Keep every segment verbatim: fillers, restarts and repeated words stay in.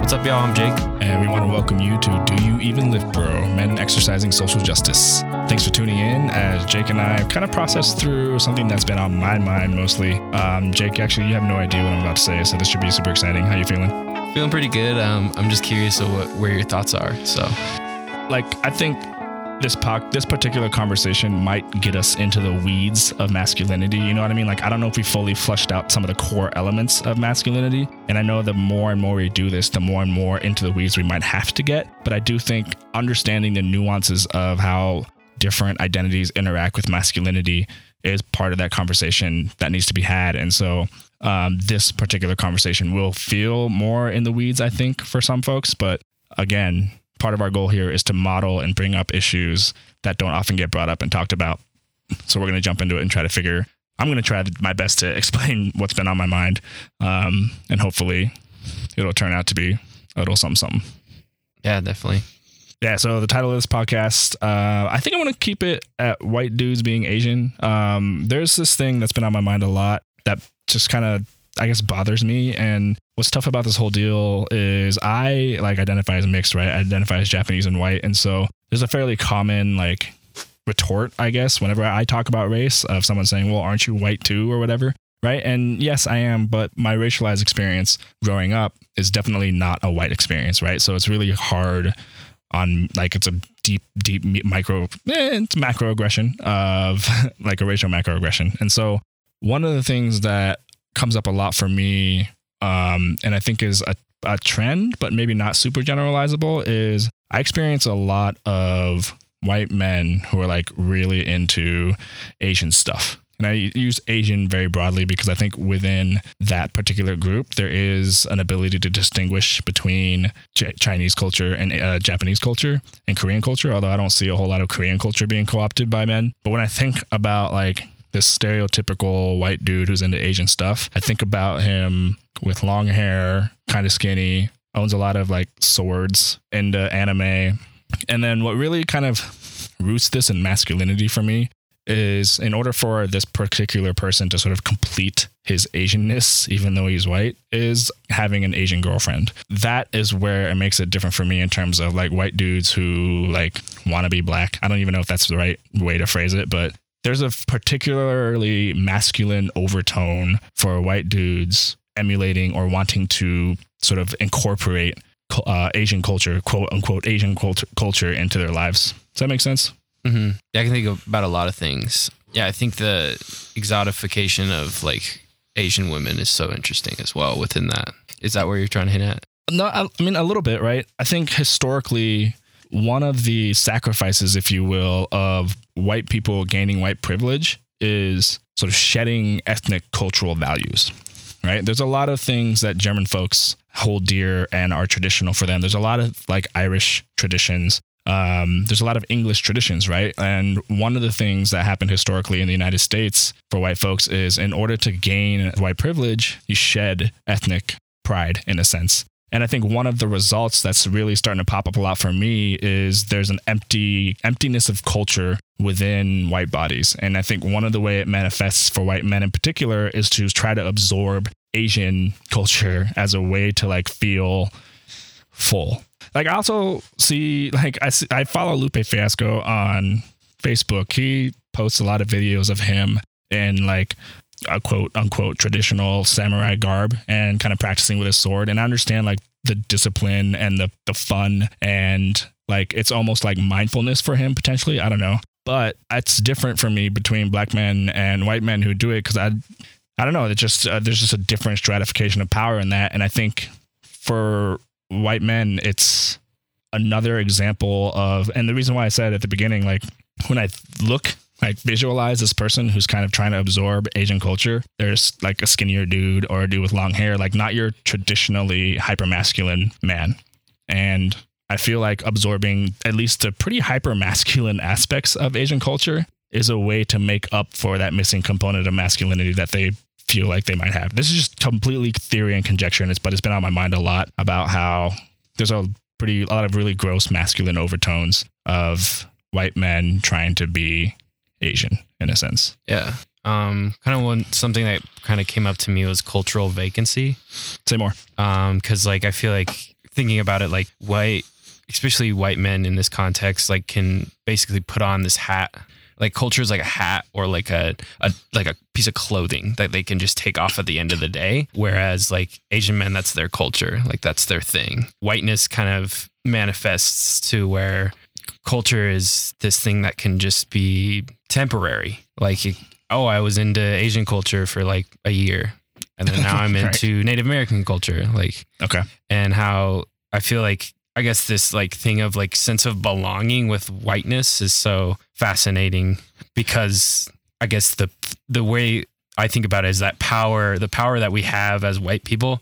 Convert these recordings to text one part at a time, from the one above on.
What's up, y'all? I'm Jake. And we want to welcome you to Do You Even Lift, Bro? Men Exercising Social Justice. Thanks for tuning in as Jake and I kind of process through something that's been on my mind mostly. Um, Jake, actually, you have no idea what I'm about to say, so this should be super exciting. How you feeling? Feeling pretty good. Um, I'm just curious of what, where your thoughts are. So, like, I think this po- this particular conversation might get us into the weeds of masculinity. You know what I mean? Like, I don't know if we fully flushed out some of the core elements of masculinity. And I know the more and more we do this, the more and more into the weeds we might have to get. But I do think understanding the nuances of how different identities interact with masculinity is part of that conversation that needs to be had. And so um, this particular conversation will feel more in the weeds, I think, for some folks. But again, part of our goal here is to model and bring up issues that don't often get brought up and talked about. So we're going to jump into it and try to figure, I'm going to try my best to explain what's been on my mind. Um, and hopefully it'll turn out to be a little something, something. Yeah, definitely. Yeah. So the title of this podcast, uh, I think I want to keep it at white dudes being Asian. Um, there's this thing that's been on my mind a lot that just kind of, I guess, bothers me. And what's tough about this whole deal is I like identify as mixed, right? I identify as Japanese and white. And so there's a fairly common like retort, I guess, whenever I talk about race of someone saying, well, aren't you white too or whatever? Right. And yes, I am. But my racialized experience growing up is definitely not a white experience. Right. So it's really hard on like it's a deep, deep micro, eh, it's macroaggression of like a racial macroaggression. And so one of the things that comes up a lot for me, um, and I think is a, a trend, but maybe not super generalizable, is I experience a lot of white men who are like really into Asian stuff. And I use Asian very broadly because I think within that particular group, there is an ability to distinguish between Ch- Chinese culture and uh, Japanese culture and Korean culture, although I don't see a whole lot of Korean culture being co-opted by men. But when I think about like this stereotypical white dude who's into Asian stuff, I think about him with long hair, kind of skinny, owns a lot of like swords, into anime. And then what really kind of roots this in masculinity for me is in order for this particular person to sort of complete his Asianness, even though he's white, is having an Asian girlfriend. That is where it makes it different for me in terms of like white dudes who like want to be black. I don't even know if that's the right way to phrase it, but there's a particularly masculine overtone for white dudes emulating or wanting to sort of incorporate uh, Asian culture, quote unquote, Asian culture, culture into their lives. Does that make sense? Mm-hmm. Yeah, I can think about a lot of things. Yeah, I think the exotification of like Asian women is so interesting as well within that. Is that where you're trying to hit at? No, I, I mean, a little bit, right? I think historically, one of the sacrifices, if you will, of white people gaining white privilege is sort of shedding ethnic cultural values, right? There's a lot of things that German folks hold dear and are traditional for them. There's a lot of like Irish traditions. Um, there's a lot of English traditions, right? And one of the things that happened historically in the United States for white folks is in order to gain white privilege, you shed ethnic pride in a sense. And I think one of the results that's really starting to pop up a lot for me is there's an empty emptiness of culture within white bodies. And I think one of the way it manifests for white men in particular is to try to absorb Asian culture as a way to like feel full. Like I also see, like I, see, I follow Lupe Fiasco on Facebook. He posts a lot of videos of him in like a quote unquote traditional samurai garb and kind of practicing with his sword. And I understand like the discipline and the, the fun and like it's almost like mindfulness for him potentially. I don't know. But it's different for me between black men and white men who do it because I, I don't know. It's just uh, there's just a different stratification of power in that. And I think for white men, it's another example of, and the reason why I said at the beginning, like when I look, like visualize this person who's kind of trying to absorb Asian culture, there's like a skinnier dude or a dude with long hair, like not your traditionally hyper-masculine man. And I feel like absorbing at least the pretty hyper-masculine aspects of Asian culture is a way to make up for that missing component of masculinity that they feel like they might have. This is just completely theory and conjecture, and it's but it's been on my mind a lot about how there's a pretty a lot of really gross masculine overtones of white men trying to be Asian in a sense. Yeah. Um, kind of one something that kind of came up to me was cultural vacancy. Say more. Um, because like I feel like thinking about it, like white, especially white men in this context, like can basically put on this hat. Like culture is like a hat or like a, a like a piece of clothing that they can just take off at the end of the day. Whereas like Asian men, that's their culture. Like that's their thing. Whiteness kind of manifests to where culture is this thing that can just be temporary. Like, oh, I was into Asian culture for like a year and then now I'm into right. Native American culture. Like, okay. And how I feel like, I guess this like thing of like sense of belonging with whiteness is so fascinating because I guess the the way I think about it is that power, the power that we have as white people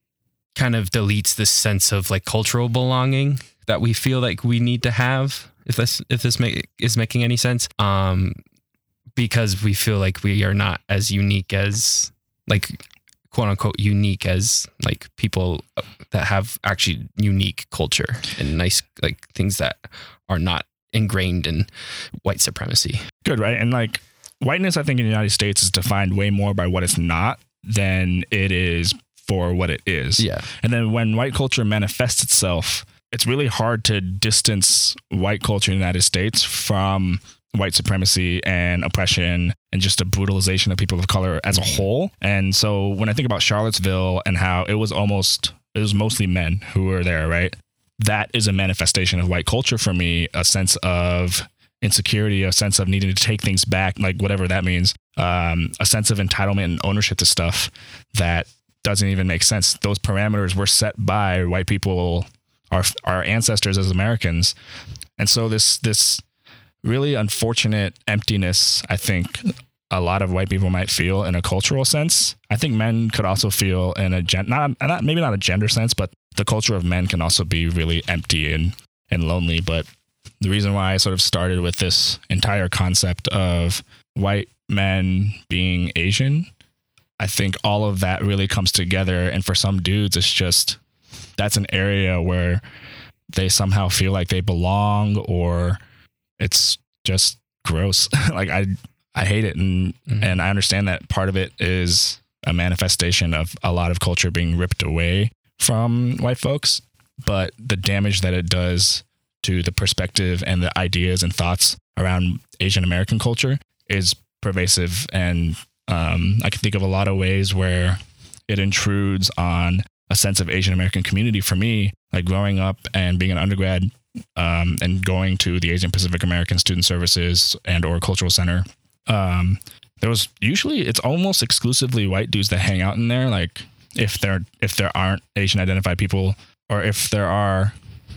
kind of deletes this sense of like cultural belonging that we feel like we need to have. If this if this make, is making any sense, um, because we feel like we are not as unique as like quote unquote unique as like people that have actually unique culture and nice like things that are not ingrained in white supremacy. Good, right? And like whiteness, I think in the United States is defined way more by what it's not than it is for what it is. Yeah. And then when white culture manifests itself, it's really hard to distance white culture in the United States from white supremacy and oppression and just a brutalization of people of color as a whole. And so when I think about Charlottesville and how it was almost, it was mostly men who were there, right? That is a manifestation of white culture for me, a sense of insecurity, a sense of needing to take things back, like whatever that means, um, a sense of entitlement and ownership to stuff that doesn't even make sense. Those parameters were set by white people, our, our ancestors as Americans. And so this, this, really unfortunate emptiness, I think a lot of white people might feel in a cultural sense. I think men could also feel in a gen, not, not maybe not a gender sense, but the culture of men can also be really empty and, and lonely. But the reason why I sort of started with this entire concept of white men being Asian, I think all of that really comes together. And for some dudes, it's just, that's an area where they somehow feel like they belong, or it's just gross. Like I, I hate it. And, mm-hmm. and I understand that part of it is a manifestation of a lot of culture being ripped away from white folks, but the damage that it does to the perspective and the ideas and thoughts around Asian American culture is pervasive. And, um, I can think of a lot of ways where it intrudes on a sense of Asian American community for me, like growing up and being an undergrad, um, and going to the Asian Pacific American Student Services and or Cultural Center. Um, there was usually, it's almost exclusively white dudes that hang out in there. Like if there, if there aren't Asian identified people, or if there are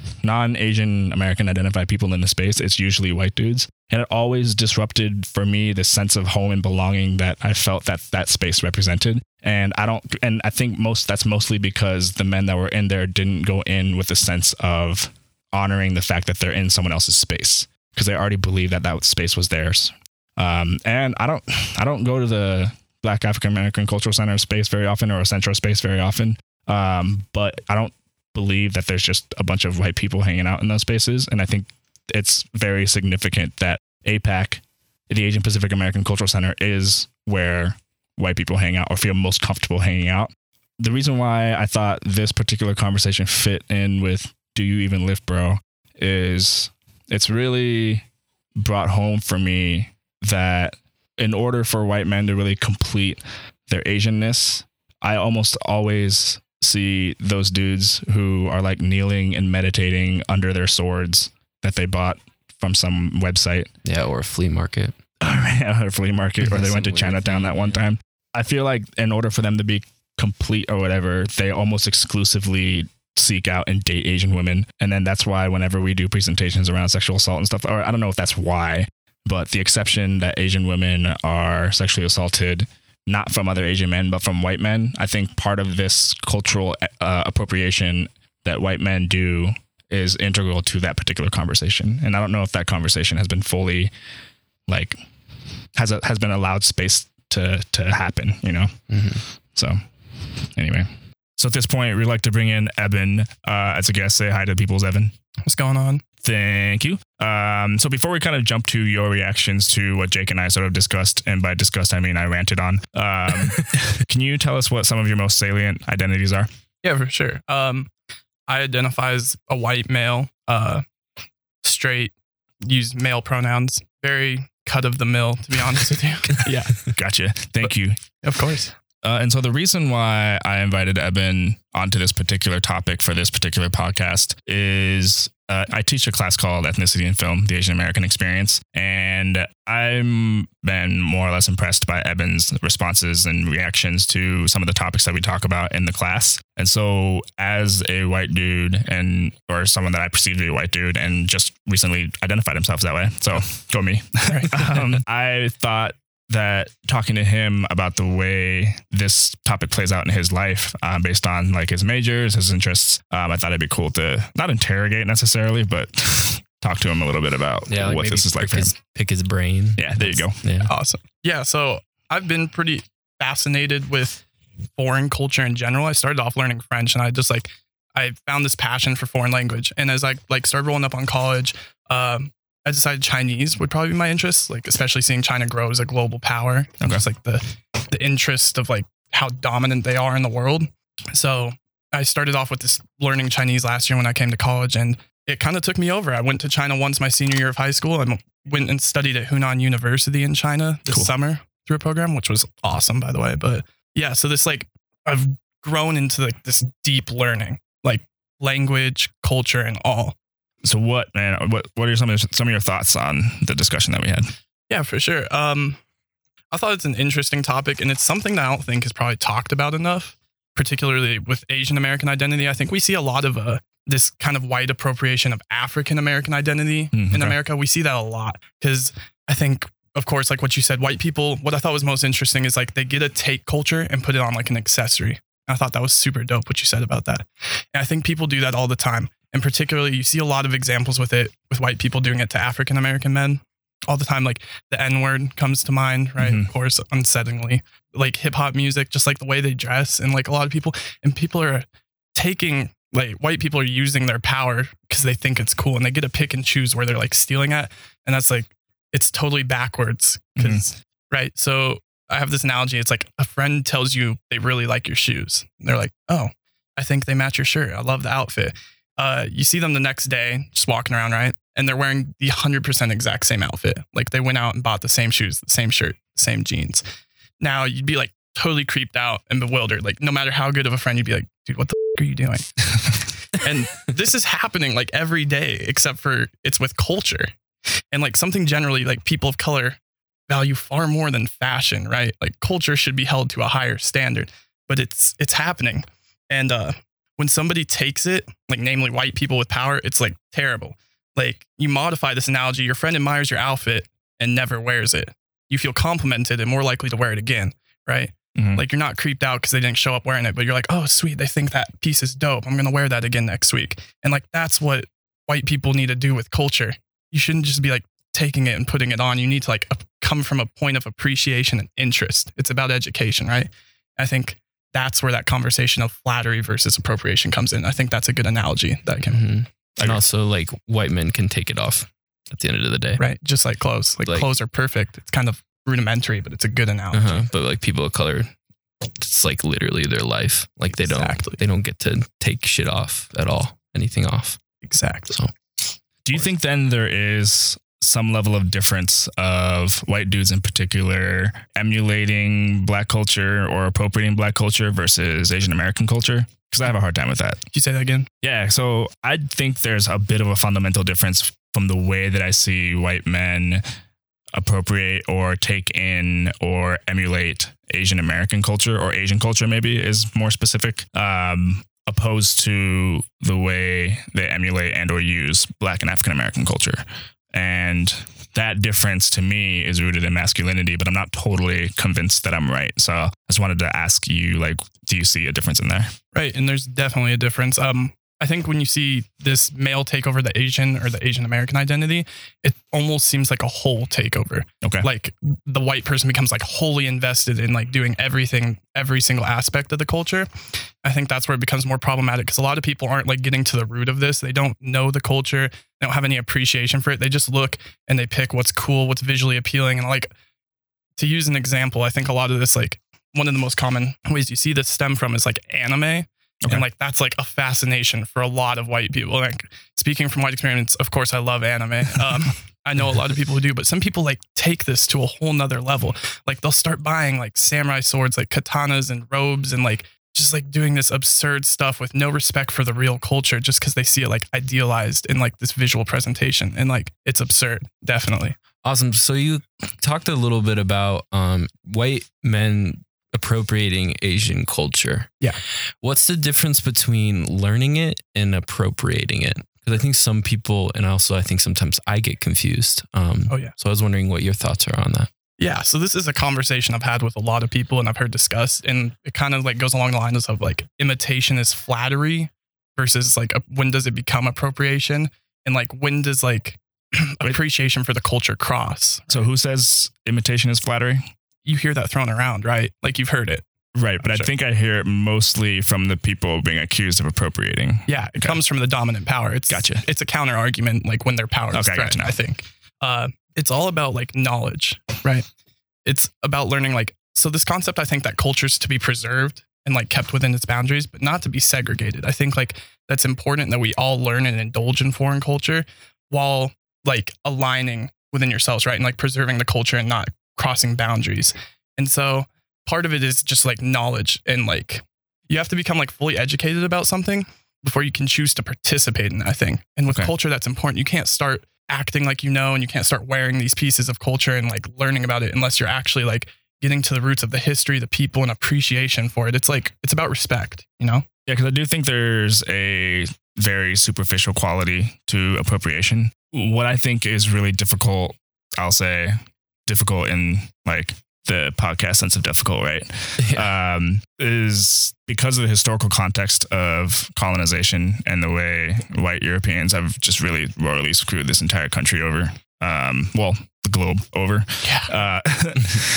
non-Asian American identified people in the space, it's usually white dudes. And it always disrupted for me the sense of home and belonging that I felt that that space represented. And I don't, and I think most, that's mostly because the men that were in there didn't go in with a sense of honoring the fact that they're in someone else's space, because they already believed that that space was theirs. Um, and I don't, I don't go to the Black African American Cultural Center space very often, or a Centro space very often. Um, but I don't believe that there's just a bunch of white people hanging out in those spaces. And I think it's very significant that A PAC, the Asian Pacific American Cultural Center, is where white people hang out or feel most comfortable hanging out. The reason why I thought this particular conversation fit in with Do You Even Lift, Bro, is it's really brought home for me that in order for white men to really complete their Asianness, I almost always see those dudes who are like kneeling and meditating under their swords that they bought from some website. Yeah, or a flea market. Or a flea market, or they went to Chinatown that one time. I feel like in order for them to be complete or whatever, they almost exclusively seek out and date Asian women. And then that's why whenever we do presentations around sexual assault and stuff, or I don't know if that's why, but the exception that Asian women are sexually assaulted, not from other Asian men, but from white men. I think part of this cultural uh, appropriation that white men do is integral to that particular conversation. And I don't know if that conversation has been fully, like, has a, has been allowed space to to happen, you know? Mm-hmm. So anyway. So at this point, we'd like to bring in Eben uh, as a guest. Say hi to people's Evan. What's going on? Thank you. Um, so before we kind of jump to your reactions to what Jake and I sort of discussed, and by discussed, I mean I ranted on, um, can you tell us what some of your most salient identities are? Yeah, for sure. Um, I identify as a white male, uh, straight, use male pronouns, very cut of the mill, to be honest with you. Yeah, gotcha. Thank you. Of course. Uh, and so the reason why I invited Eben onto this particular topic for this particular podcast is uh, I teach a class called Ethnicity in Film, the Asian American Experience. And I'm been more or less impressed by Eben's responses and reactions to some of the topics that we talk about in the class. And so as a white dude and or someone that I perceive to be a white dude and just recently identified himself that way. So go me. um, I thought that talking to him about the way this topic plays out in his life, uh, based on like his majors, his interests, um, I thought it'd be cool to not interrogate necessarily, but talk to him a little bit about yeah, like what this is like for him. His, pick his brain. Yeah, there you go. Yeah. Awesome. Yeah. So I've been pretty fascinated with foreign culture in general. I started off learning French and I just like, I found this passion for foreign language. And as I like started rolling up on college, um, I decided Chinese would probably be my interest, like especially seeing China grow as a global power and Okay. just like the the interest of like how dominant they are in the world. So I started off with this learning Chinese last year when I came to college, and it kind of took me over. I went to China once my senior year of high school and went and studied at Hunan University in China this Cool. summer through a program, which was awesome, by the way. But yeah, so this like I've grown into like this deep learning, like language, culture, and all. So what, man, what, what are some of, some of your thoughts on the discussion that we had? Yeah, for sure. Um, I thought it's an interesting topic, and it's something that I don't think is probably talked about enough, particularly with Asian American identity. I think we see a lot of uh, this kind of white appropriation of African American identity Mm, in okay. America. We see that a lot because I think, of course, like what you said, white people, what I thought was most interesting is like they get to take culture and put it on like an accessory. And I thought that was super dope what you said about that. And I think people do that all the time. And particularly, you see a lot of examples with it, with white people doing it to African American men all the time. Like the N word comes to mind, right? Mhm. Of course, unsettlingly. Like hip hop music, just like the way they dress, and like a lot of people, and people are taking, like white people are using their power because they think it's cool, and they get to pick and choose where they're like stealing at. And that's like, it's totally backwards. Because, right? So I have this analogy. It's like a friend tells you they really like your shoes. They're like, oh, I think they match your shirt. I love the outfit. Uh, you see them the next day just walking around, right? And they're wearing the one hundred percent exact same outfit. Like they went out and bought the same shoes, the same shirt, the same jeans. Now you'd be like totally creeped out and bewildered. Like no matter how good of a friend, you'd be like, dude, what the f- are you doing? And this is happening like every day, except for it's with culture. And like something generally like people of color value far more than fashion, right? Like culture should be held to a higher standard, but it's it's happening. And uh when somebody takes it, like namely white people with power, it's like terrible. Like you modify this analogy, your friend admires your outfit and never wears it. You feel complimented and more likely to wear it again, right? Mhm. Like you're not creeped out because they didn't show up wearing it, but you're like, oh, sweet, they think that piece is dope. I'm going to wear that again next week. And like, that's what white people need to do with culture. You shouldn't just be like taking it and putting it on. You need to like come from a point of appreciation and interest. It's about education, right? I think that's where that conversation of flattery versus appropriation comes in. I think that's a good analogy that I can, Mhm. And also, like, white men can take it off at the end of the day. right? Just like clothes. Like, Like- clothes are perfect. It's kind of rudimentary, but it's a good analogy. Uh-huh. But like people of color, it's like literally their life. Like they don't, Exactly. they don't get to take shit off at all, anything off. Exactly. So Do you think then there is some level of difference of white dudes in particular emulating black culture or appropriating black culture versus Asian American culture? Because I have a hard time with that. Could you say that again? Yeah, so I think there's a bit of a fundamental difference from the way that I see white men appropriate or take in or emulate Asian American culture, or Asian culture maybe is more specific, um, opposed to the way they emulate and or use Black and African American culture. And that difference to me is rooted in masculinity, but I'm not totally convinced that I'm right. So I just wanted to ask you, like, do you see a difference in there? Right. And there's definitely a difference. Um, I think when you see this male take over the Asian or the Asian American identity, it almost seems like a whole takeover. Okay. Like the white person becomes like wholly invested in like doing everything, every single aspect of the culture. I think that's where it becomes more problematic because a lot of people aren't like getting to the root of this. They don't know the culture. They don't have any appreciation for it. They just look and they pick what's cool, what's visually appealing. And like, to use an example, I think a lot of this, like one of the most common ways you see this stem from is like anime. Okay. And like, that's like a fascination for a lot of white people. Like, speaking from white experience, of course, I love anime. Um, I know a lot of people who do, but some people like take this to a whole nother level. Like, they'll start buying like samurai swords, like katanas and robes, and like just like doing this absurd stuff with no respect for the real culture, just because they see it like idealized in like this visual presentation. And like, it's absurd, definitely. Awesome. So you talked a little bit about um, white men appropriating Asian culture. Yeah. What's the difference between learning it and appropriating it? Because I think some people, and also I think sometimes I get confused. Um, Oh, yeah. So I was wondering what your thoughts are on that. Yeah. So this is a conversation I've had with a lot of people and I've heard discussed, and it kind of like goes along the lines of like imitation is flattery versus like a, when does it become appropriation, and like when does like appreciation for the culture cross? So who says imitation is flattery? You hear that thrown around, right? Like, you've heard it. Right, but Sure. I think I hear it mostly from the people being accused of appropriating. Yeah, it Okay. comes from the dominant power. It's Gotcha. It's a counter argument, like when their power is Okay, I gotcha threatened. now. I think uh, it's all about like knowledge, right? It's about learning. Like, so this concept, I think that culture's to be preserved and like kept within its boundaries, but not to be segregated. I think like that's important that we all learn and indulge in foreign culture while like aligning within yourselves, right? And like preserving the culture and not crossing boundaries. And so part of it is just like knowledge, and like you have to become like fully educated about something before you can choose to participate in it, I think. And with Okay. culture, that's important. You can't start acting like you know, and you can't start wearing these pieces of culture and like learning about it unless you're actually like getting to the roots of the history, the people, and appreciation for it. It's like, it's about respect, you know? Yeah, because I do think there's a very superficial quality to appropriation. What I think is really difficult, I'll say difficult in like the podcast sense of difficult, right? Um, is because of the historical context of colonization and the way white Europeans have just really royally screwed this entire country over. Um, well, the globe over. Yeah. Uh,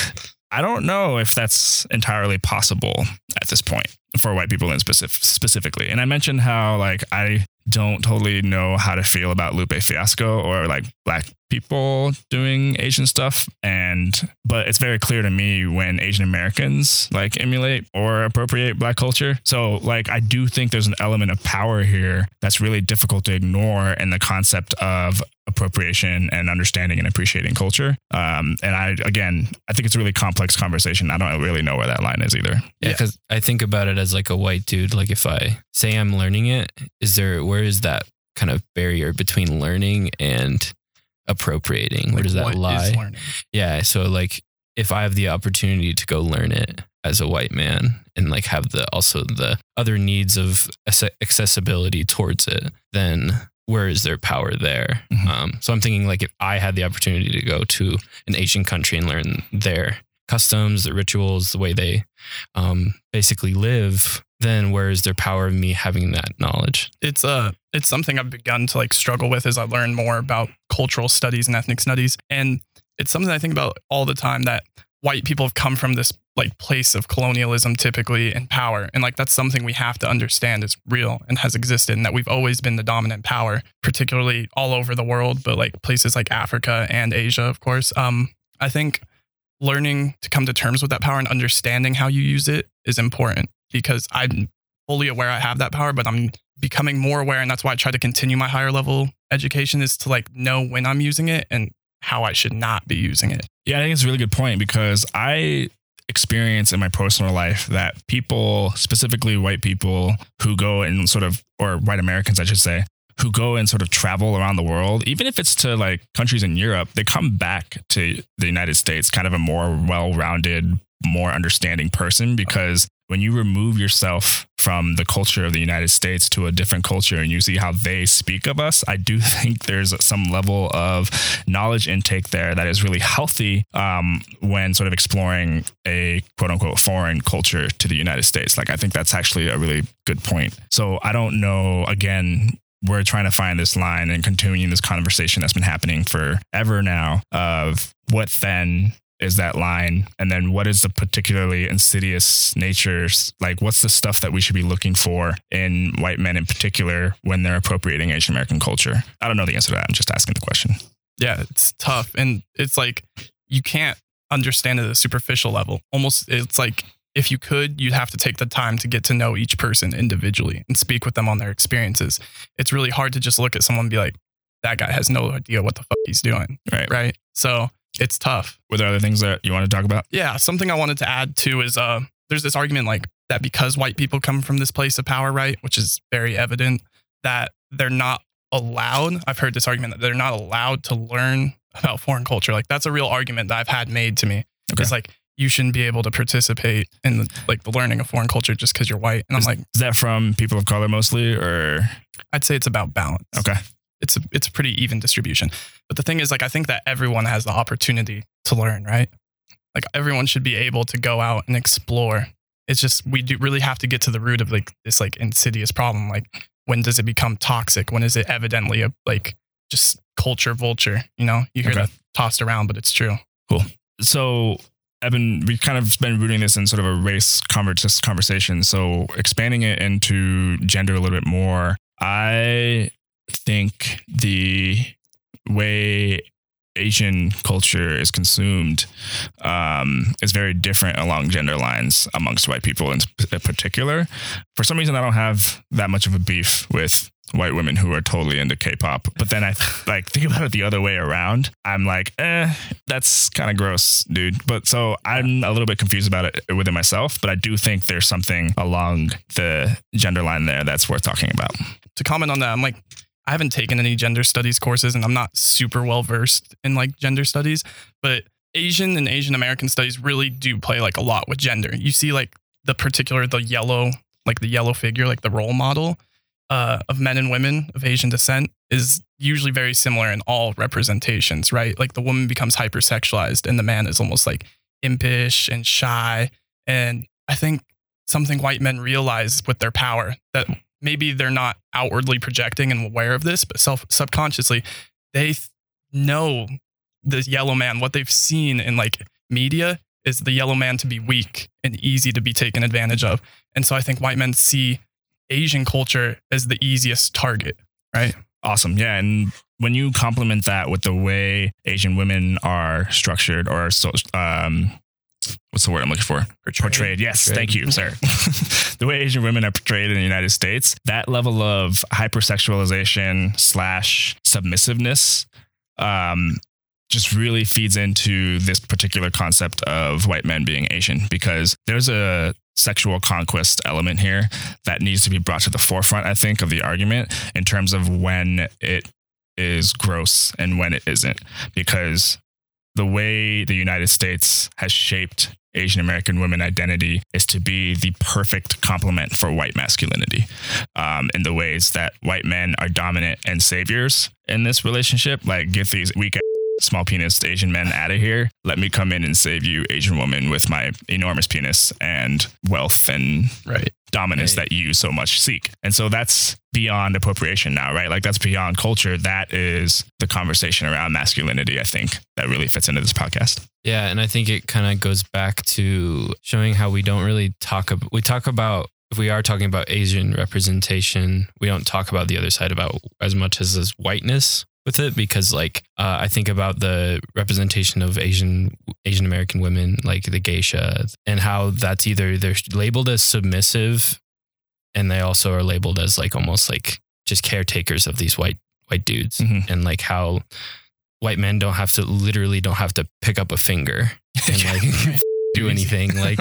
I don't know if that's entirely possible at this point for white people in specific, specifically. And I mentioned how like I don't totally know how to feel about Lupe Fiasco or like black people doing Asian stuff. And but it's very clear to me when Asian Americans like emulate or appropriate black culture. So like I do think there's an element of power here that's really difficult to ignore in the concept of appropriation and understanding and appreciating culture. Um, and I, again, I think it's a really complex conversation. I don't really know where that line is either. Yeah, because I think about it as like a white dude. Like if I say I'm learning it, is there, where is that kind of barrier between learning and appropriating? Where Like, does that what lie? is learning? Yeah. So like if I have the opportunity to go learn it as a white man and like have the, also the other needs of ac- accessibility towards it, then where is their power there? Mhm. Um, so I'm thinking like if I had the opportunity to go to an Asian country and learn their customs, their rituals, the way they um, basically live, then where is their power of me having that knowledge? It's uh it's something I've begun to like struggle with as I learn more about cultural studies and ethnic studies. And it's something I think about all the time, that white people have come from this like place of colonialism typically and power. And like that's something we have to understand is real and has existed, and that we've always been the dominant power, particularly all over the world, but like places like Africa and Asia, of course. Um, I think learning to come to terms with that power and understanding how you use it is important, because I'm fully aware I have that power, but I'm becoming more aware. And that's why I try to continue my higher level education, is to like know when I'm using it and how I should not be using it. Yeah, I think it's a really good point, because I experience in my personal life that people, specifically white people who go and sort of, or white Americans, I should say, who go and sort of travel around the world, even if it's to like countries in Europe, they come back to the United States kind of a more well-rounded, more understanding person, because when you remove yourself from the culture of the United States to a different culture and you see how they speak of us, I do think there's some level of knowledge intake there that is really healthy um, when sort of exploring a quote unquote foreign culture to the United States. Like, I think that's actually a really good point. So I don't know, again, we're trying to find this line and continuing this conversation that's been happening forever now of what then is that line, and then what is the particularly insidious natures, like what's the stuff that we should be looking for in white men in particular when they're appropriating Asian American culture? I don't know the answer to that. I'm just asking the question. Yeah, it's tough. And it's like, you can't understand it at a superficial level. Almost, it's like if you could, you'd have to take the time to get to know each person individually and speak with them on their experiences. It's really hard to just look at someone and be like, that guy has no idea what the fuck he's doing. Right. Right. So it's tough. Were there other things that you want to talk about? Yeah. Something I wanted to add too is uh, there's this argument like that because white people come from this place of power, right? Which is very evident that they're not allowed. I've heard this argument that they're not allowed to learn about foreign culture. Like that's a real argument that I've had made to me. Okay. It's like, you shouldn't be able to participate in the, like the learning of foreign culture just because you're white. And I'm is, like, is that from people of color mostly, or? I'd say it's about balance. Okay. It's a, it's a pretty even distribution. But the thing is, like, I think that everyone has the opportunity to learn, right? Like everyone should be able to go out and explore. It's just, we do really have to get to the root of like this like insidious problem. Like when does it become toxic? When is it evidently a like just culture vulture? You know, you hear Okay. that tossed around, but it's true. Cool. So I've been, we've kind of been rooting this in sort of a race conver- conversation. So expanding it into gender a little bit more, I think the way Asian culture is consumed um, is very different along gender lines amongst white people in particular. For some reason, I don't have that much of a beef with white women who are totally into K-pop. But then I like think about it the other way around. I'm like, eh, that's kind of gross, dude. But so I'm a little bit confused about it within myself, but I do think there's something along the gender line there that's worth talking about. To comment on that, I'm like, I haven't taken any gender studies courses and I'm not super well versed in like gender studies, but Asian and Asian American studies really do play like a lot with gender. You see like the particular, the yellow, like the yellow figure, like the role model uh, of men and women of Asian descent is usually very similar in all representations, right? Like the woman becomes hypersexualized and the man is almost like impish and shy. And I think something white men realize with their power that maybe they're not outwardly projecting and aware of this, but self subconsciously, they th- know the yellow man. What they've seen in like media is the yellow man to be weak and easy to be taken advantage of. And so I think white men see Asian culture as the easiest target, right? Awesome. Yeah. And when you complement that with the way Asian women are structured or so, um, what's the word I'm looking for? Portrayed. Portrayed. Yes. Portrayed. Thank you, sir. The way Asian women are portrayed in the United States, that level of hypersexualization slash submissiveness um, just really feeds into this particular concept of white men being Asian, because there's a sexual conquest element here that needs to be brought to the forefront, I think, of the argument in terms of when it is gross and when it isn't, because the way the United States has shaped Asian American women identity is to be the perfect complement for white masculinity, um, in the ways that white men are dominant and saviors in this relationship. Like, get these weak small penis Asian men out of here. Let me come in and save you, Asian woman, with my enormous penis and wealth and Right. dominance Right. that you so much seek. And so that's beyond appropriation now, right? Like that's beyond culture. That is the conversation around masculinity, I think, that really fits into this podcast. Yeah, and I think it kind of goes back to showing how we don't really talk about, we talk about, if we are talking about Asian representation, we don't talk about the other side about as much as as whiteness with it, because like uh, I think about the representation of Asian Asian American women, like the geisha, and how that's either they're labeled as submissive, and they also are labeled as like almost like just caretakers of these white white dudes, Mhm. and like how white men don't have to literally don't have to pick up a finger and like do anything, like,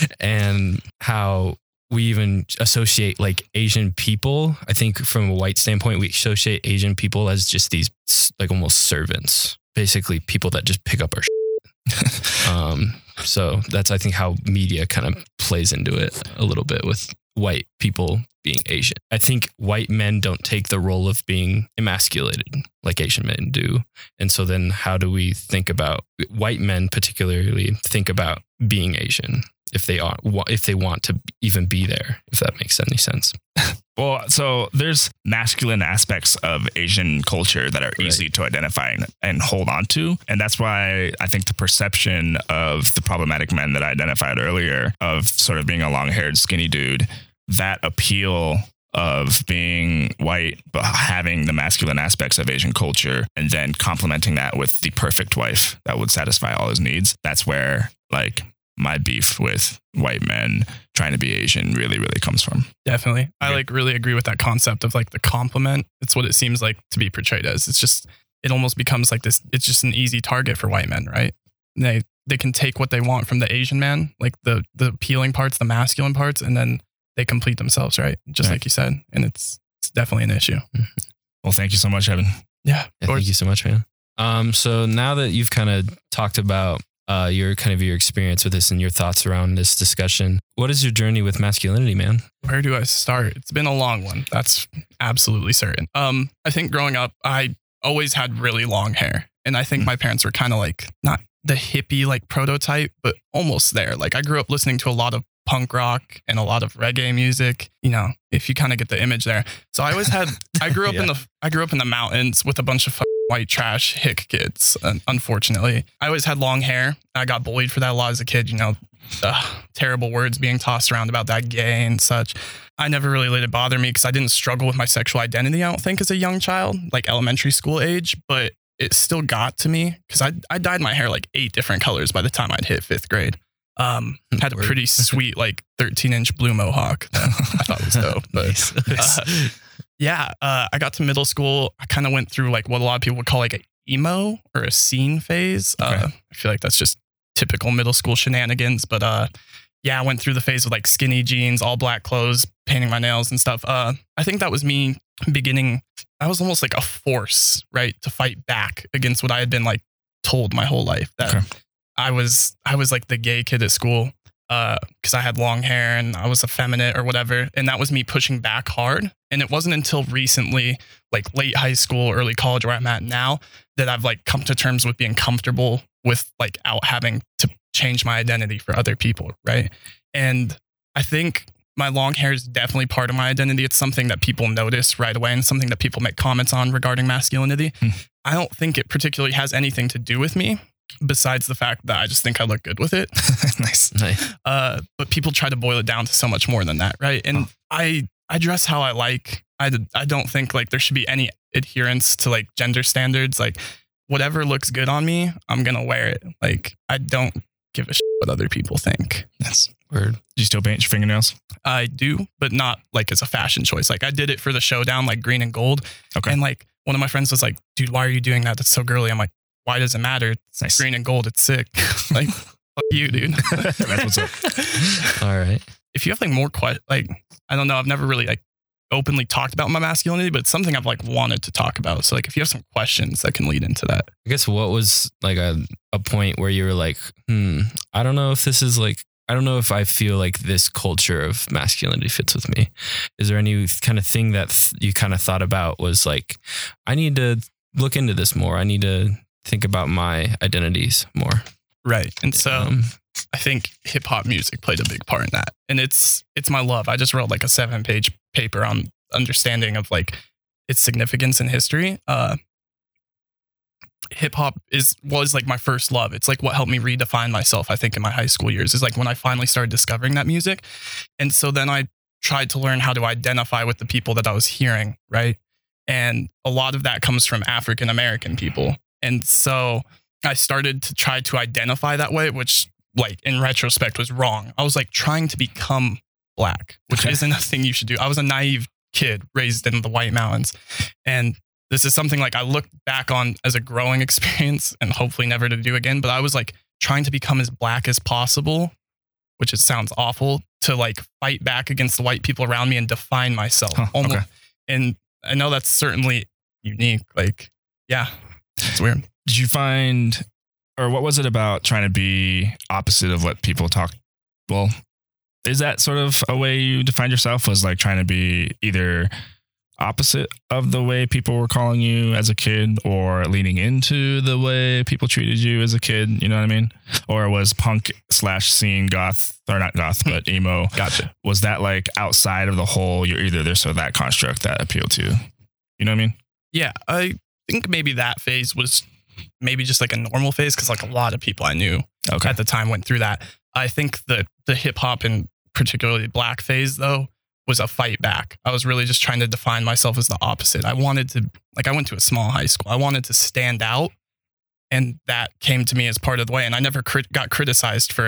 and how we even associate like Asian people. I think from a white standpoint, we associate Asian people as just these like almost servants, basically people that just pick up our shit. um, so that's, I think, how media kind of plays into it a little bit with white people being Asian. I think white men don't take the role of being emasculated like Asian men do. And so then how do we think about white men particularly think about being Asian? If they are, if they want to even be there, if that makes any sense. Well, so there's masculine aspects of Asian culture that are Right. easy to identify and, and hold on to. And that's why I think the perception of the problematic men that I identified earlier, of sort of being a long-haired skinny dude, that appeal of being white, but having the masculine aspects of Asian culture, and then complementing that with the perfect wife that would satisfy all his needs. That's where like my beef with white men trying to be Asian really, really comes from. Definitely. I Okay. like really agree with that concept of like the compliment. It's what it seems like to be portrayed as. It's just, it almost becomes like this, it's just an easy target for white men, right? They, they can take what they want from the Asian man, like the, the appealing parts, the masculine parts, and then they complete themselves, right? Just Right. like you said. And it's, it's definitely an issue. Well, thank you so much, Evan. Yeah. Yeah, thank you so much, man. Um, so now that you've kind of talked about uh, your kind of your experience with this and your thoughts around this discussion, what is your journey with masculinity, man? Where do I start? It's been a long one. That's absolutely certain. Um, I think growing up, I always had really long hair. And I think my parents were kind of like, not the hippie like prototype, but almost there. Like I grew up listening to a lot of punk rock and a lot of reggae music, you know, if you kind of get the image there. So I always had, I grew up Yeah. in the, I grew up in the mountains with a bunch of white trash hick kids. And unfortunately, I always had long hair. I got bullied for that a lot as a kid, you know, uh, terrible words being tossed around about that gay and such. I never really let it bother me because I didn't struggle with my sexual identity, I don't think, as a young child, like elementary school age, but it still got to me because I, I dyed my hair like eight different colors by the time I'd hit fifth grade. Um, had a Word. pretty sweet, like thirteen inch blue mohawk that I thought was dope. But Nice. uh, yeah, uh, I got to middle school. I kind of went through like what a lot of people would call like an emo or a scene phase. Uh, Okay. I feel like that's just typical middle school shenanigans. But uh, yeah, I went through the phase of like skinny jeans, all black clothes, painting my nails and stuff. Uh, I think that was me beginning. I was almost like a force, right, to fight back against what I had been like told my whole life. That Okay. I was, I was like the gay kid at school because I had long hair and I was effeminate or whatever. And that was me pushing back hard. And it wasn't until recently, like late high school, early college, where I'm at now, that I've like come to terms with being comfortable with like out having to change my identity for other people. Right. And I think my long hair is definitely part of my identity. It's something that people notice right away and something that people make comments on regarding masculinity. Hmm. I don't think it particularly has anything to do with me, besides the fact that I just think I look good with it. Nice. Nice. Uh, but people try to boil it down to so much more than that, right? And Oh. I I dress how I like. I I don't think like there should be any adherence to like gender standards. Like whatever looks good on me, I'm gonna wear it. Like I don't give a shit what other people think. Yes. Word. Do you still paint your fingernails? I do, but not like as a fashion choice. Like I did it for the showdown, like green and gold. Okay. And like one of my friends was like, "Dude, why are you doing that? That's so girly." I'm like, "Why does it matter? It's Nice. green and gold. It's sick." Like, fuck you, dude. That's what's up. All right. If you have like more que- like I don't know, I've never really like openly talked about my masculinity, but it's something I've like wanted to talk about. So like if you have some questions that can lead into that. I guess what was like a, a point where you were like, hmm, I don't know if this is like, I don't know if I feel like this culture of masculinity fits with me. Is there any kind of thing that th- you kind of thought about was like, I need to look into this more. I need to think about my identities more. Right. And so Um, I think hip hop music played a big part in that. And it's it's my love. I just wrote like a seven page paper on understanding of like its significance in history. Uh hip hop is was like my first love. It's like what helped me redefine myself, I think, in my high school years. Is like when I finally started discovering that music. And so then I tried to learn how to identify with the people that I was hearing, right? And a lot of that comes from African American people. And so I started to try to identify that way, which like in retrospect was wrong. I was like trying to become black, which Okay. isn't a thing you should do. I was a naive kid raised in the White Mountains. And this is something like I look back on as a growing experience and hopefully never to do again. But I was like trying to become as black as possible, which it sounds awful, to like fight back against the white people around me and define myself. Huh, Almost. okay. And I know that's certainly unique. Like, yeah, it's weird. Did you find, or what was it about trying to be opposite of what people talk? Well, is that sort of a way you defined yourself, was like trying to be either opposite of the way people were calling you as a kid or leaning into the way people treated you as a kid? You know what I mean? Or was punk slash scene goth, or not goth, but emo? Gotcha. Was that like outside of the whole, you're either this or that construct that appealed to you? You know what I mean? Yeah, I think maybe that phase was maybe just like a normal phase because like a lot of people I knew Okay. at the time went through that. I think the the hip hop and particularly black phase though was a fight back. I was really just trying to define myself as the opposite. I wanted to, like, I went to a small high school. I wanted to stand out, and that came to me as part of the way. And I never crit- got criticized for it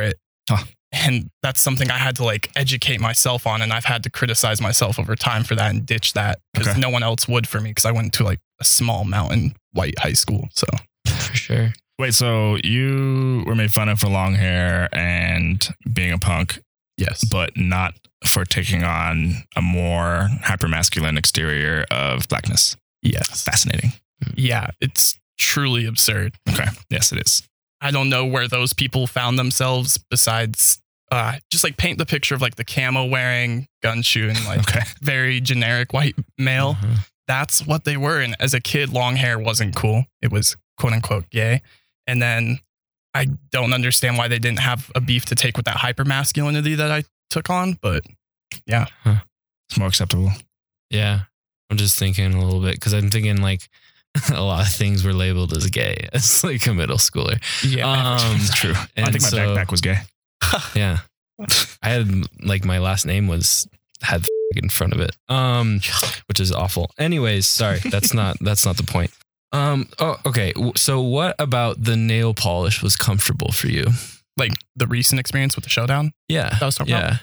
Huh. And that's something I had to like educate myself on. And I've had to criticize myself over time for that and ditch that because Okay. no one else would for me because I went to like a small mountain white high school. So For sure. Wait, so you were made fun of for long hair and being a punk, yes. but not for taking on a more hypermasculine exterior of blackness. Yes. Fascinating. Yeah. It's truly absurd. Okay. Yes, it is. I don't know where those people found themselves besides uh, just like paint the picture of like the camo wearing gun shoe and like Okay. very generic white male. Uh-huh. That's what they were. And as a kid, long hair wasn't cool. It was quote unquote gay. And then I don't understand why they didn't have a beef to take with that hyper masculinity that I took on. But yeah. It's more acceptable. Yeah. I'm just thinking a little bit because I'm thinking like a lot of things were labeled as gay as like a middle schooler. Yeah. Um, It's true. I and think my so- backpack was gay. Yeah. I had like my last name was had in front of it. Um which is awful. Anyways, sorry. That's not that's not the point. Um oh okay. W- So what about the nail polish was comfortable for you? Like the recent experience with the showdown. Yeah. That was talking about? Yeah.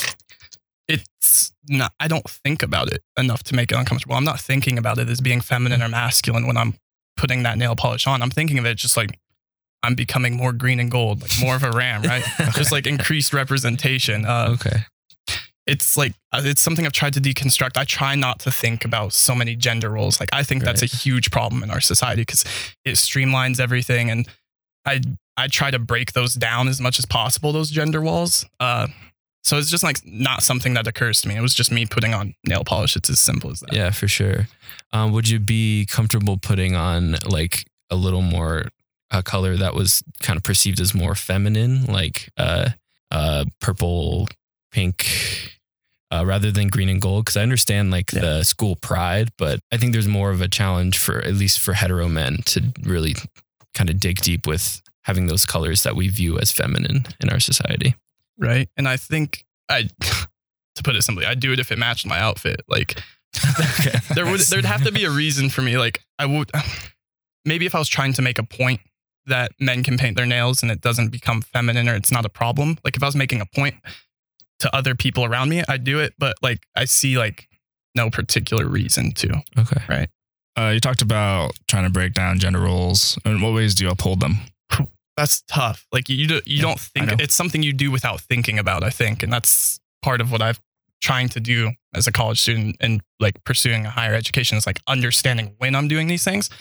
It's not, I don't think about it enough to make it uncomfortable. I'm not thinking about it as being feminine or masculine when I'm putting that nail polish on. I'm thinking of it just like I'm becoming more green and gold, like more of a ram, right? Just like increased representation. Uh, Okay. it's like, uh, it's something I've tried to deconstruct. I try not to think about so many gender roles. Like I think that's a huge problem in our society because it streamlines everything. And I, I try to break those down as much as possible, those gender walls. Uh, So it's just like not something that occurs to me. It was just me putting on nail polish. It's as simple as that. Yeah, for sure. Um, would you be comfortable putting on like a little more uh, color that was kind of perceived as more feminine, like uh, uh, purple, pink, uh, rather than green and gold? Because I understand like Yeah. the school pride, but I think there's more of a challenge for at least for hetero men to really kind of dig deep with having those colors that we view as feminine in our society. Right. And I think I, to put it simply, I'd do it if it matched my outfit. Like there would, there'd have to be a reason for me. Like I would, maybe if I was trying to make a point that men can paint their nails and it doesn't become feminine or it's not a problem. Like if I was making a point to other people around me, I'd do it. But like, I see like no particular reason to. Okay. Uh, you talked about trying to break down gender roles. In what ways do you uphold them? That's tough. Like you, do, you Yeah, don't I know. think it's something you do without thinking about, I think. And that's part of what I've trying to do as a college student and like pursuing a higher education is like understanding when I'm doing these things.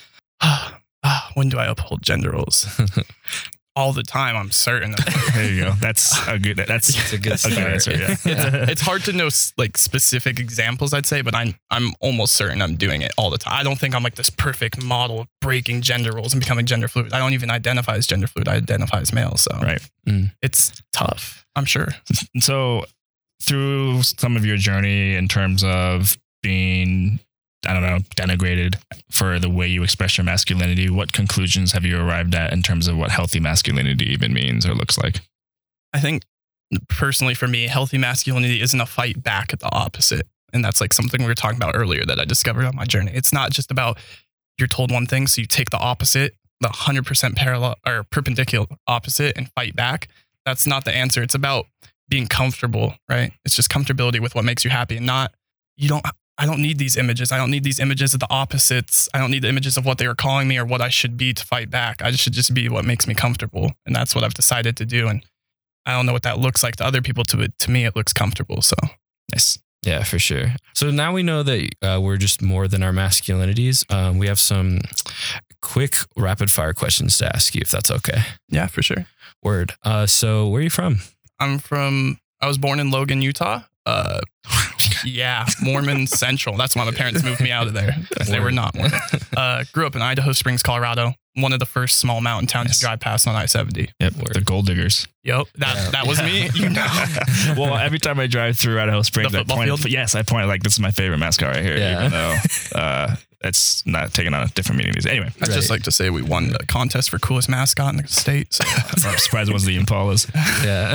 When do I uphold gender roles? All the time. I'm certain. Of There you go. That's a good, that's It's a good a good start. answer. Yeah. it's, it's hard to know like specific examples, I'd say, but I'm I'm almost certain I'm doing it all the time. I don't think I'm like this perfect model of breaking gender roles and becoming gender fluid. I don't even identify as gender fluid. I identify as male. So Right. Mm. it's tough, I'm sure. So through some of your journey in terms of being, I don't know, denigrated for the way you express your masculinity, what conclusions have you arrived at in terms of what healthy masculinity even means or looks like? I think personally for me, healthy masculinity isn't a fight back at the opposite. And that's like something we were talking about earlier that I discovered on my journey. It's not just about you're told one thing, so you take the opposite, the one hundred percent parallel or perpendicular opposite and fight back. That's not the answer. It's about being comfortable, right? It's just comfortability with what makes you happy and not, you don't, I don't need these images. I don't need these images of the opposites. I don't need the images of what they were calling me or what I should be to fight back. I should just be what makes me comfortable. And that's what I've decided to do. And I don't know what that looks like to other people. To it, to me, it looks comfortable. So Nice. Yeah, for sure. So now we know that uh, we're just more than our masculinities. Um, we have some quick rapid fire questions to ask you, if that's okay. yeah, for sure. Word. Uh, so where are you from? I'm from, I was born in Logan, Utah. Uh, yeah, Mormon Central. That's why my parents moved me out of there. They were not Mormon. Uh, grew up in Idaho Springs, Colorado. One of the first small mountain towns Yes. to drive past on I seventy. Yep. Word. The gold diggers. Yep, that Yeah. that was me. You know, Well, every time I drive through Idaho Springs, The I football point, field? yes, I point like, this is my favorite mascot right here. Yeah. Even though uh, it's not taking on a different meaning. Anyway, I'd just Right. like to say we won the contest for coolest mascot in the state. So I'm surprised it wasn't the Impalas. Yeah.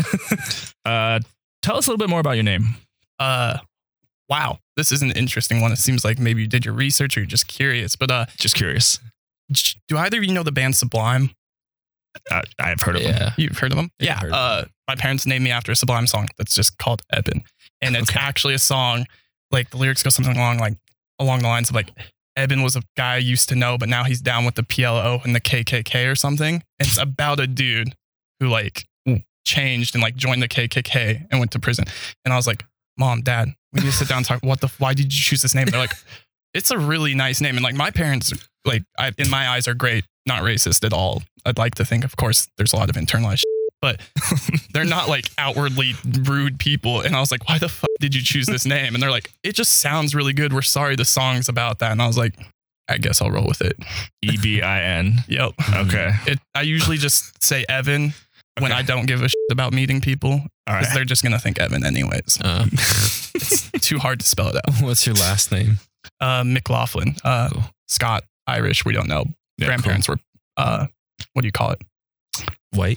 Uh, tell us a little bit more about your name. uh, wow, this is an interesting one. It seems like maybe you did your research or you're just curious. But uh, Just curious. do either of you know the band Sublime? Uh, I've heard of Yeah. them. You've heard of them? Yeah, Yeah. heard. Uh, my parents named me after a Sublime song that's just called Eben. And it's Okay. actually a song, like the lyrics go something along like along the lines of like, Eben was a guy I used to know, but now he's down with the P L O and the K K K or something. It's about a dude who like changed and like joined the K K K and went to prison. And I was like, Mom, Dad, we need to sit down and talk. What the, why did you choose this name? They're like, it's a really nice name. And like my parents, like I, in my eyes are great, not racist at all. I'd like to think, of course, there's a lot of internalized shit, but they're not like outwardly rude people. And I was like, why the fuck did you choose this name? And they're like, it just sounds really good. We're sorry the song's about that. And I was like, I guess I'll roll with it. E B I N. Yep. Okay. It, I usually just say Evan when Okay. I don't give a shit about meeting people All because right. they're just going to think Evan anyways. Uh, It's too hard to spell it out. what's your last name? Uh, McLaughlin, uh, Cool. Scott, Irish. We don't know. Yeah, Grandparents were, uh, what do you call it? White.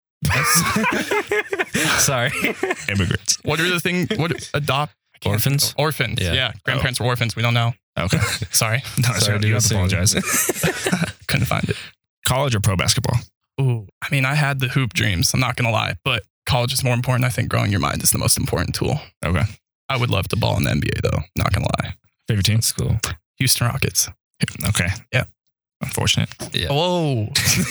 Sorry. Immigrants. What are the thing? What adopt? I can't- Orphans? Orphans. Yeah. Yeah. Grandparents were orphans. We don't know. Okay. Sorry. No, Sorry, sorry, dude, you have to same. apologize. Couldn't find it. College or pro basketball? Ooh. I mean, I had the hoop dreams. I'm not going to lie, but college is more important. I think growing your mind is the most important tool. Okay. I would love to ball in the N B A though. Not going to lie. Favorite team? That's cool. Houston Rockets. Okay. Yeah. Unfortunate. Yeah. Whoa.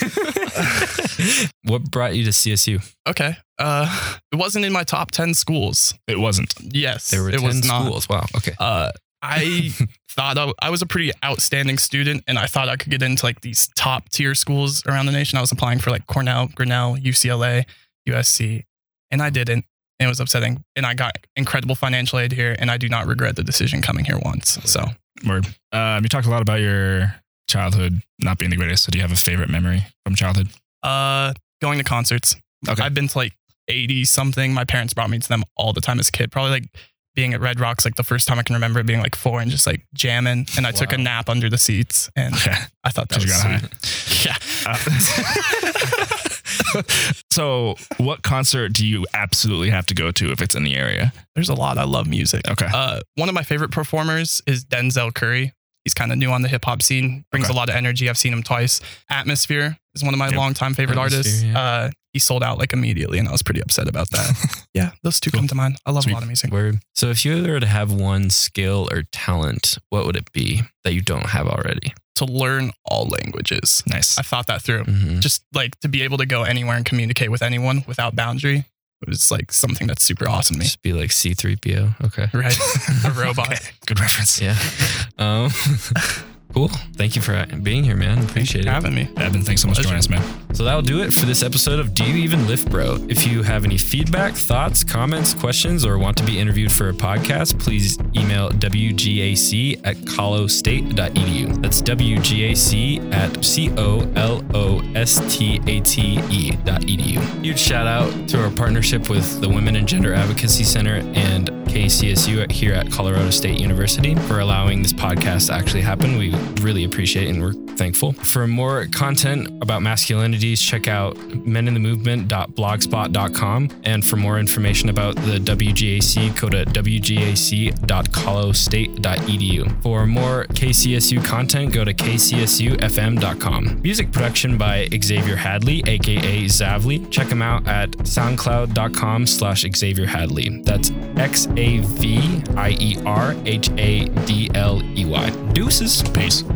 What brought you to C S U? Okay. Uh, it wasn't in my top ten schools. It wasn't. Yes. There were it ten was not. schools. Wow. Okay. Uh, I thought I, I was a pretty outstanding student and I thought I could get into like these top tier schools around the nation. I was applying for like Cornell, Grinnell, U C L A, U S C, and I didn't. And it was upsetting. And I got incredible financial aid here and I do not regret the decision coming here once. So Word. Um, you talked a lot about your childhood not being the greatest. So do you have a favorite memory from childhood? uh, going to concerts. Okay. I've been to like eighty something. My parents brought me to them all the time as a kid. Probably like being at Red Rocks, like the first time I can remember it being like four and just like jamming. And I took a Wow. nap under the seats and Okay. I thought that 'Cause you was got sweet. Yeah. Uh, so what concert do you absolutely have to go to if it's in the area? There's a lot. I love music. Okay. Uh, one of my favorite performers is Denzel Curry. He's kind of new on the hip hop scene, brings Okay. a lot of energy. I've seen him twice. Atmosphere is one of my Yep. longtime favorite Atmosphere, artists. yeah. Uh, he sold out like immediately and I was pretty upset about that. Yeah, those two Cool. come to mind. I love Sweet. a lot of music. Word. So if you were to have one skill or talent, what would it be that you don't have already? To learn all languages. Nice. I thought that through. Mm-hmm. Just like to be able to go anywhere and communicate with anyone without boundary was like something that's super awesome to me. Just be like C three P O. Okay. Right? A robot. Okay. Good reference. Yeah. Um, cool. Thank you for being here, man. Thank you Appreciate for it. having me. Evan, thanks so much for joining us, man. So that'll do it for this episode of Do You Even Lift, Bro? If you have any feedback, thoughts, comments, questions, or want to be interviewed for a podcast, please email W G A C at colostate dot e d u. That's W G A C at C O L O S T A T E dot E D U. Huge shout out to our partnership with the Women and Gender Advocacy Center and K C S U here at Colorado State University for allowing this podcast to actually happen. We really appreciate it and we're thankful. For more content about masculinities, check out men in the movement dot blogspot dot com. And for more information about the W G A C, go to W G A C dot colostate dot e d u. For more K C S U content, go to K C S U F M dot com. Music production by Xavier Hadley, aka Zavly. Check him out at soundcloud dot com slash Xavier Hadley. That's X A V I E R H A D L E Y. Deuces. Peace.